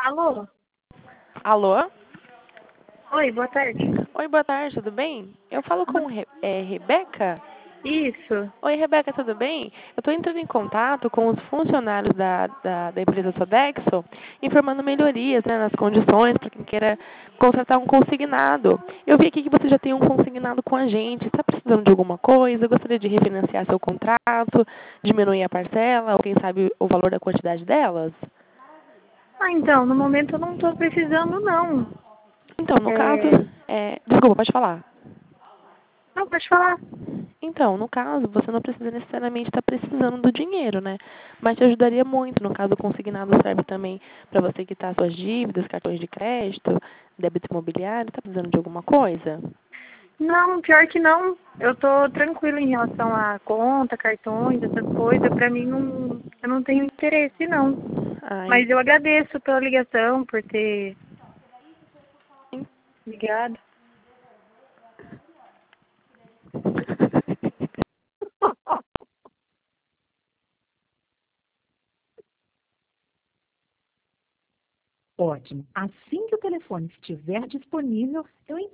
Alô? Alô? Oi, boa tarde. Oi, boa tarde, tudo bem? Eu falo com Rebeca? Isso. Oi, Rebeca, tudo bem? Eu estou entrando em contato com os funcionários da empresa Sodexo, informando melhorias, né, nas condições para quem queira contratar um consignado. Eu vi aqui que você já tem um consignado com a gente. Está precisando de alguma coisa? Gostaria de refinanciar seu contrato, diminuir a parcela, ou quem sabe o valor da quantidade delas? Então, no momento eu não tô precisando, não. Então, no caso, É... desculpa, pode falar. Não, pode falar. Então, no caso, você não precisa necessariamente estar precisando do dinheiro, né? Mas te ajudaria muito. No caso, o consignado serve também para você quitar suas dívidas, cartões de crédito, débito imobiliário. Está precisando de alguma coisa? Não, pior que não. Eu tô tranquila em relação a conta, cartões, essas coisas. Pra mim, não, eu não tenho interesse, não. Ai, Mas eu agradeço pela ligação, por ter ligado. Ótimo. Assim que o telefone estiver disponível, eu